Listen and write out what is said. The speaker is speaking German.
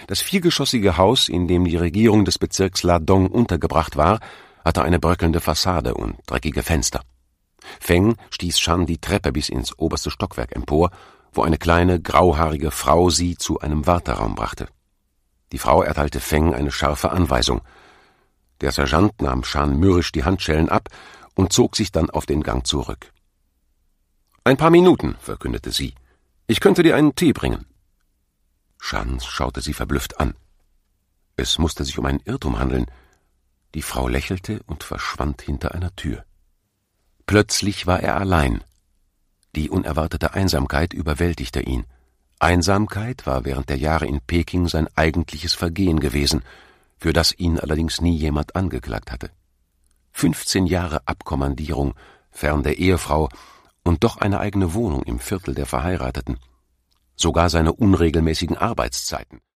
Das viergeschossige Haus, in dem die Regierung des Bezirks Ladong untergebracht war, hatte eine bröckelnde Fassade und dreckige Fenster. Feng stieß Shan die Treppe bis ins oberste Stockwerk empor, wo eine kleine, grauhaarige Frau sie zu einem Warteraum brachte. Die Frau erteilte Feng eine scharfe Anweisung. Der Sergeant nahm Shan mürrisch die Handschellen ab und zog sich dann auf den Gang zurück. »Ein paar Minuten«, verkündete sie. »Ich könnte dir einen Tee bringen.« Shan schaute sie verblüfft an. Es musste sich um einen Irrtum handeln. Die Frau lächelte und verschwand hinter einer Tür. Plötzlich war er allein. Die unerwartete Einsamkeit überwältigte ihn. Einsamkeit war während der Jahre in Peking sein eigentliches Vergehen gewesen, für das ihn allerdings nie jemand angeklagt hatte. 15 Jahre Abkommandierung, fern der Ehefrau und doch eine eigene Wohnung im Viertel der Verheirateten. Sogar seine unregelmäßigen Arbeitszeiten.